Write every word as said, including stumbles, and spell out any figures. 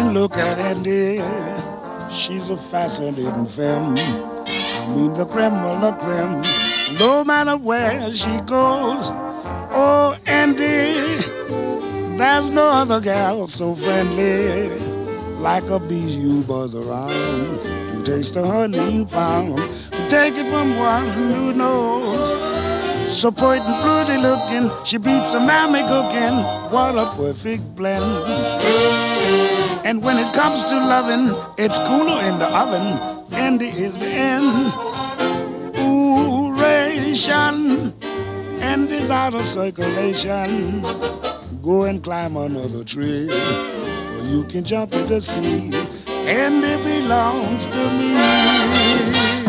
mean, look at Andy. She's a fascinating femme. I mean, the creme of the creme. No matter where she goes, oh, Andy, there's no other gal so friendly. Like a bee you buzz around to taste the honey you found. Take it from one who knows. So pretty and pretty looking, she beats a mammy cooking. What a perfect blend. And when it comes to loving, it's cooler in the oven. Andy is the end. Ooh, ration. Andy's out of circulation. Go and climb another tree, or you can jump in the sea. Andy belongs to me.